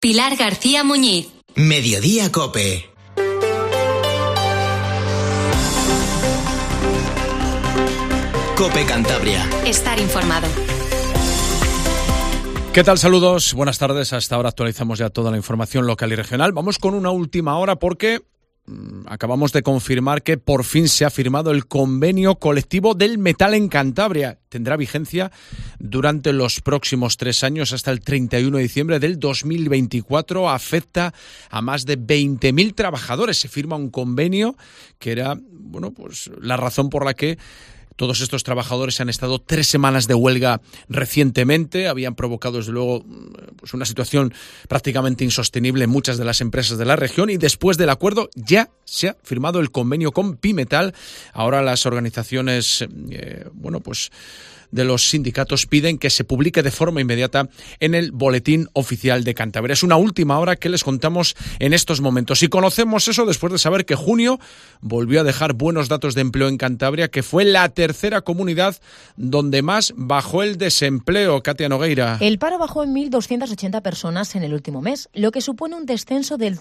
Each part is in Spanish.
Pilar García Muñiz. Mediodía COPE. COPE Cantabria. Estar informado. ¿Qué tal? Saludos, buenas tardes. Hasta ahora actualizamos ya toda la información local y regional. Vamos con una última hora porque acabamos de confirmar que por fin se ha firmado el convenio colectivo del metal en Cantabria. Tendrá vigencia durante los próximos 3 años hasta el 31 de diciembre del 2024. Afecta a más de 20.000 trabajadores. Se firma un convenio que era, la razón por la que todos estos trabajadores han estado 3 semanas de huelga recientemente. Habían provocado, desde luego, una situación prácticamente insostenible en muchas de las empresas de la región, y después del acuerdo ya se ha firmado el convenio con Pimetal. Ahora las organizaciones, de los sindicatos piden que se publique de forma inmediata en el Boletín Oficial de Cantabria. Es una última hora que les contamos en estos momentos. Y conocemos eso después de saber que junio volvió a dejar buenos datos de empleo en Cantabria, que fue la tercera comunidad donde más bajó el desempleo. Katia Nogueira. El paro bajó en 1.280 personas en el último mes, lo que supone un descenso del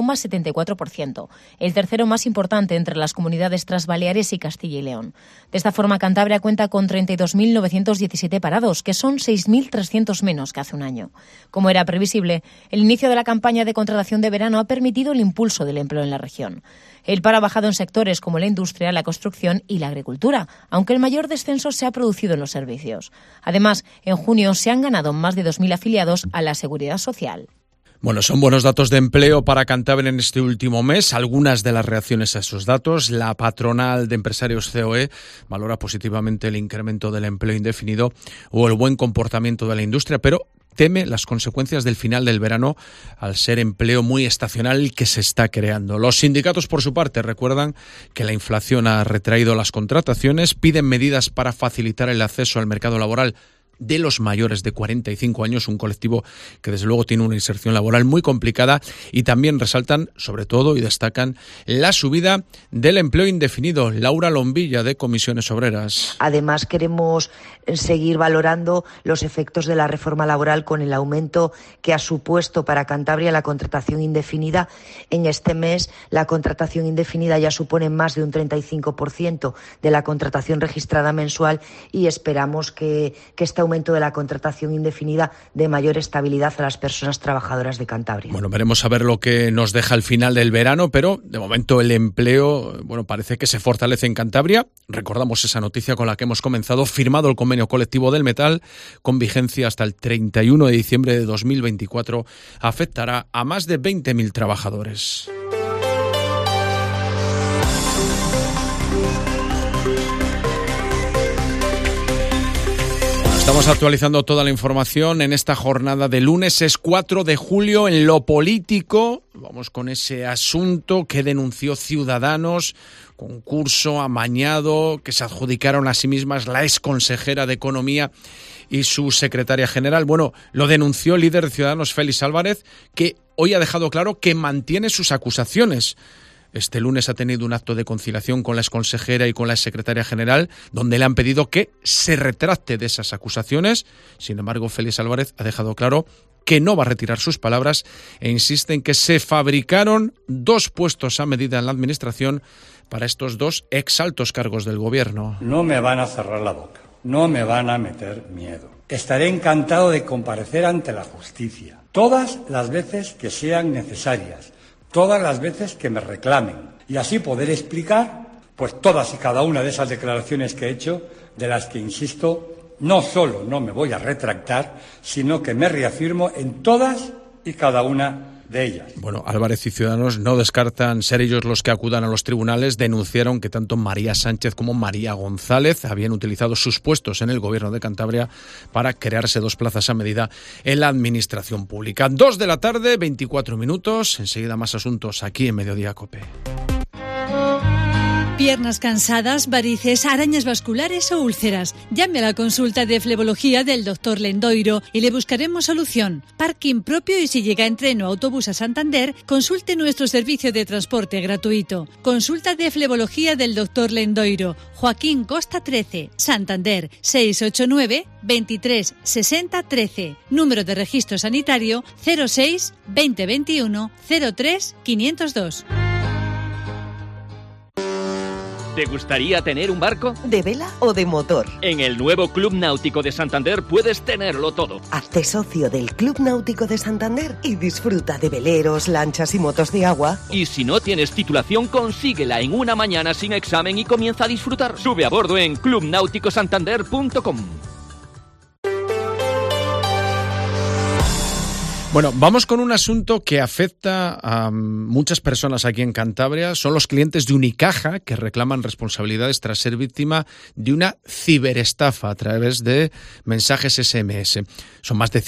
3,74%, el tercero más importante entre las comunidades tras Baleares y Castilla y León. De esta forma, Cantabria cuenta con 32.917 parados, que son 6.300 menos que hace un año. Como era previsible, el inicio de la campaña de contratación de verano ha permitido el impulso del empleo en la región. El paro ha bajado en sectores como la industria, la construcción y la agricultura, aunque el mayor descenso se ha producido en los servicios. Además, en junio se han ganado más de 2.000 afiliados a la Seguridad Social. Son buenos datos de empleo para Cantabria en este último mes. Algunas de las reacciones a esos datos: la patronal de empresarios COE valora positivamente el incremento del empleo indefinido o el buen comportamiento de la industria, pero teme las consecuencias del final del verano al ser empleo muy estacional que se está creando. Los sindicatos, por su parte, recuerdan que la inflación ha retraído las contrataciones, piden medidas para facilitar el acceso al mercado laboral de los mayores de 45 años, un colectivo que desde luego tiene una inserción laboral muy complicada, y también resaltan, sobre todo, y destacan la subida del empleo indefinido. Laura Lombilla, de Comisiones Obreras. Además, queremos seguir valorando los efectos de la reforma laboral con el aumento que ha supuesto para Cantabria la contratación indefinida. En este mes, la contratación indefinida ya supone más de un 35% de la contratación registrada mensual, y esperamos que este aumento de la contratación indefinida dé mayor estabilidad a las personas trabajadoras de Cantabria. Veremos a ver lo que nos deja el final del verano, pero de momento el empleo, parece que se fortalece en Cantabria. Recordamos esa noticia con la que hemos comenzado: firmado el convenio colectivo del metal con vigencia hasta el 31 de diciembre de 2024. Afectará a más de 20.000 trabajadores. Estamos actualizando toda la información en esta jornada de lunes. Es 4 de julio. En lo político, vamos con ese asunto que denunció Ciudadanos, concurso amañado que se adjudicaron a sí mismas la exconsejera de Economía y su secretaria general. Lo denunció el líder de Ciudadanos, Félix Álvarez, que hoy ha dejado claro que mantiene sus acusaciones. Este lunes ha tenido un acto de conciliación con la exconsejera y con la secretaria general, donde le han pedido que se retracte de esas acusaciones. Sin embargo, Félix Álvarez ha dejado claro que no va a retirar sus palabras e insiste en que se fabricaron 2 puestos a medida en la Administración para estos 2 exaltos cargos del Gobierno. No me van a cerrar la boca, no me van a meter miedo. Estaré encantado de comparecer ante la justicia todas las veces que sean necesarias, todas las veces que me reclamen, y así poder explicar todas y cada una de esas declaraciones que he hecho, de las que, insisto, no solo no me voy a retractar, sino que me reafirmo en todas y cada una de ellas. Álvarez y Ciudadanos no descartan ser ellos los que acudan a los tribunales. Denunciaron que tanto María Sánchez como María González habían utilizado sus puestos en el Gobierno de Cantabria para crearse 2 plazas a medida en la Administración Pública. 2 de la tarde, 24 minutos. Enseguida más asuntos aquí en Mediodía COPE. Piernas cansadas, varices, arañas vasculares o úlceras. Llame a la consulta de flebología del Dr. Lendoiro y le buscaremos solución. Parking propio y si llega en tren o autobús a Santander, consulte nuestro servicio de transporte gratuito. Consulta de flebología del Dr. Lendoiro. Joaquín Costa 13, Santander, 689 23 60 13. Número de registro sanitario 06 2021 03 502. ¿Te gustaría tener un barco? ¿De vela o de motor? En el nuevo Club Náutico de Santander puedes tenerlo todo. Hazte socio del Club Náutico de Santander y disfruta de veleros, lanchas y motos de agua. Y si no tienes titulación, consíguela en una mañana sin examen y comienza a disfrutar. Sube a bordo en clubnauticosantander.com. Bueno, vamos con un asunto que afecta a muchas personas aquí en Cantabria. Son los clientes de Unicaja que reclaman responsabilidades tras ser víctima de una ciberestafa a través de mensajes SMS. Son más de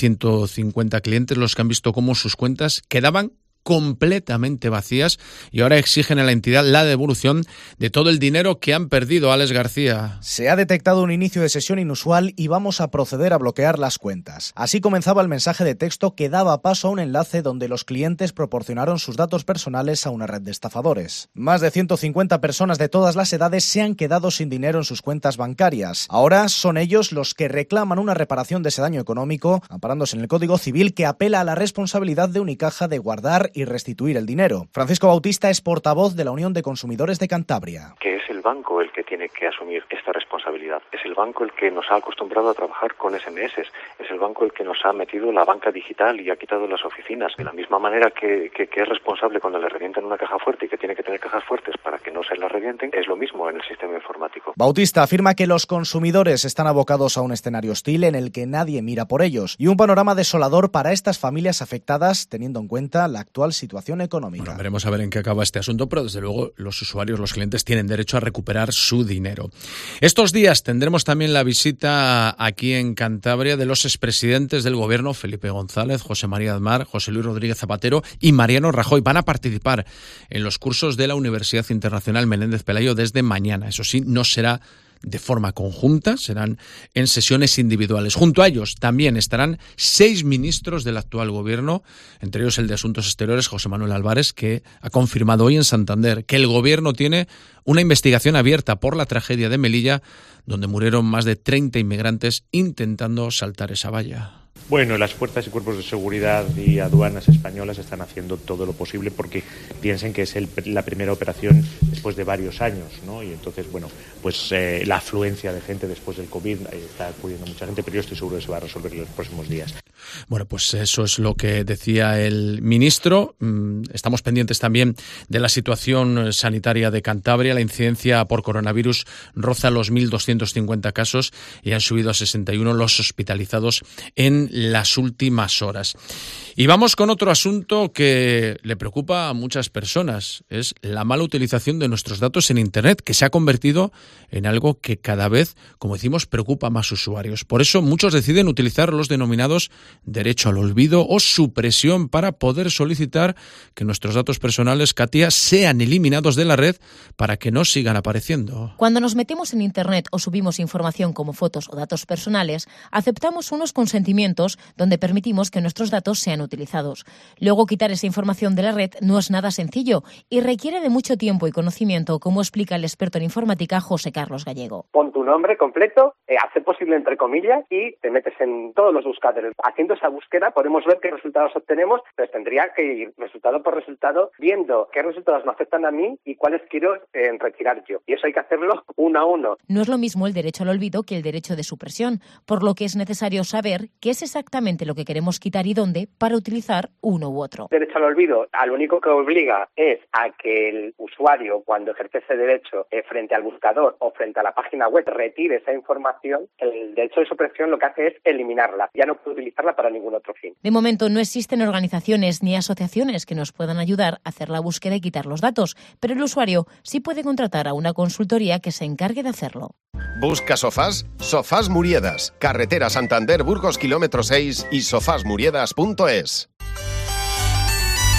150 clientes los que han visto cómo sus cuentas quedaban completamente vacías y ahora exigen a la entidad la devolución de todo el dinero que han perdido. Alex García. Se ha detectado un inicio de sesión inusual y vamos a proceder a bloquear las cuentas. Así comenzaba el mensaje de texto que daba paso a un enlace donde los clientes proporcionaron sus datos personales a una red de estafadores. Más de 150 personas de todas las edades se han quedado sin dinero en sus cuentas bancarias. Ahora son ellos los que reclaman una reparación de ese daño económico, amparándose en el Código Civil que apela a la responsabilidad de Unicaja de guardar y restituir el dinero. Francisco Bautista es portavoz de la Unión de Consumidores de Cantabria. Que es el banco el que tiene que asumir esta responsabilidad. Es el banco el que nos ha acostumbrado a trabajar con SMS. Es el banco el que nos ha metido la banca digital y ha quitado las oficinas. De la misma manera que es responsable cuando le revientan una caja fuerte y que tiene que tener cajas fuertes para que no se la revienten, es lo mismo en el sistema informático. Bautista afirma que los consumidores están abocados a un escenario hostil en el que nadie mira por ellos y un panorama desolador para estas familias afectadas, teniendo en cuenta la actual situación económica. Bueno, veremos a ver en qué acaba este asunto, pero desde luego los usuarios, los clientes tienen derecho a recuperar su dinero. Estos días tendremos también la visita aquí en Cantabria de los expresidentes del gobierno, Felipe González, José María Aznar, José Luis Rodríguez Zapatero y Mariano Rajoy. Van a participar en los cursos de la Universidad Internacional Menéndez Pelayo desde mañana. Eso sí, no será de forma conjunta, serán en sesiones individuales. Junto a ellos también estarán 6 ministros del actual gobierno, entre ellos el de Asuntos Exteriores, José Manuel Álvarez, que ha confirmado hoy en Santander que el gobierno tiene una investigación abierta por la tragedia de Melilla, donde murieron más de 30 inmigrantes intentando saltar esa valla. Bueno, las fuerzas y cuerpos de seguridad y aduanas españolas están haciendo todo lo posible porque piensen que es la primera operación después de varios años, ¿no? Y entonces, bueno, pues la afluencia de gente después del COVID está acudiendo mucha gente, pero yo estoy seguro que se va a resolver en los próximos días. Bueno, pues eso es lo que decía el ministro. Estamos pendientes también de la situación sanitaria de Cantabria. La incidencia por coronavirus roza los 1.250 casos y han subido a 61 los hospitalizados en las últimas horas. Y vamos con otro asunto que le preocupa a muchas personas. Es la mala utilización de nuestros datos en Internet, que se ha convertido en algo que cada vez, como decimos, preocupa a más usuarios. Por eso muchos deciden utilizar los denominados derecho al olvido o supresión para poder solicitar que nuestros datos personales, Katia, sean eliminados de la red para que no sigan apareciendo. Cuando nos metemos en Internet o subimos información como fotos o datos personales, aceptamos unos consentimientos donde permitimos que nuestros datos sean utilizados. Luego, quitar esa información de la red no es nada sencillo y requiere de mucho tiempo y conocimiento, como explica el experto en informática José Carlos Gallego. Pon tu nombre completo, hace posible entre comillas y te metes en todos los buscadores. Haciendo esa búsqueda podemos ver qué resultados obtenemos, pues tendría que ir resultado por resultado viendo qué resultados me afectan a mí y cuáles quiero retirar yo. Y eso hay que hacerlo uno a uno. No es lo mismo el derecho al olvido que el derecho de supresión, por lo que es necesario saber qué es exactamente lo que queremos quitar y dónde para utilizar uno u otro. El derecho al olvido, lo único que obliga es a que el usuario, cuando ejerce ese derecho frente al buscador o frente a la página web, retire esa información. El derecho de supresión lo que hace es eliminarla. Ya no puede utilizarla para ningún otro fin. De momento no existen organizaciones ni asociaciones que nos puedan ayudar a hacer la búsqueda y quitar los datos, pero el usuario sí puede contratar a una consultoría que se encargue de hacerlo. ¿Busca sofás? Sofás Muriedas, carretera Santander Burgos kilómetro 6 y sofásmuriedas.es.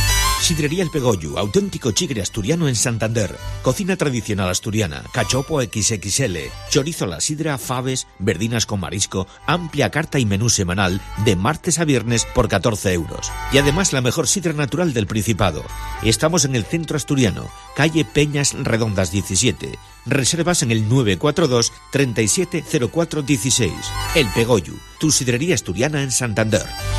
Sidrería El Pegollo, auténtico chigre asturiano en Santander. Cocina tradicional asturiana, cachopo XXL, chorizo a la sidra, faves, verdinas con marisco, amplia carta y menú semanal de martes a viernes por 14 euros. Y además la mejor sidra natural del Principado. Estamos en el centro asturiano, calle Peñas Redondas 17. Reservas en el 942 370416. El Pegollo, tu sidrería asturiana en Santander.